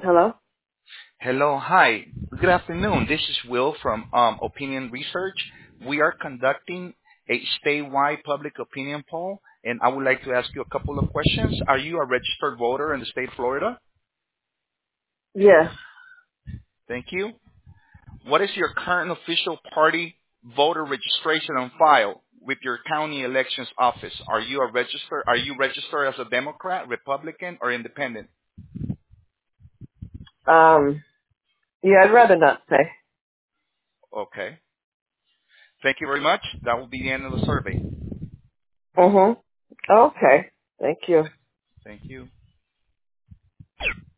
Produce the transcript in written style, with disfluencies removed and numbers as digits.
Hello? Hello, hi. Good afternoon. This is Will from Opinion Research. We are conducting a statewide public opinion poll, and I would like to ask you a couple of questions. Are you a registered voter in the state of Florida? Yes. Thank you. What is your current official party voter registration on file with your county elections office? Are you registered as a Democrat, Republican, or Independent? Um, yeah, I'd rather not say. Okay. Thank you very much. That will be the end of the survey. Mm-hmm. Okay. Thank you. Thank you.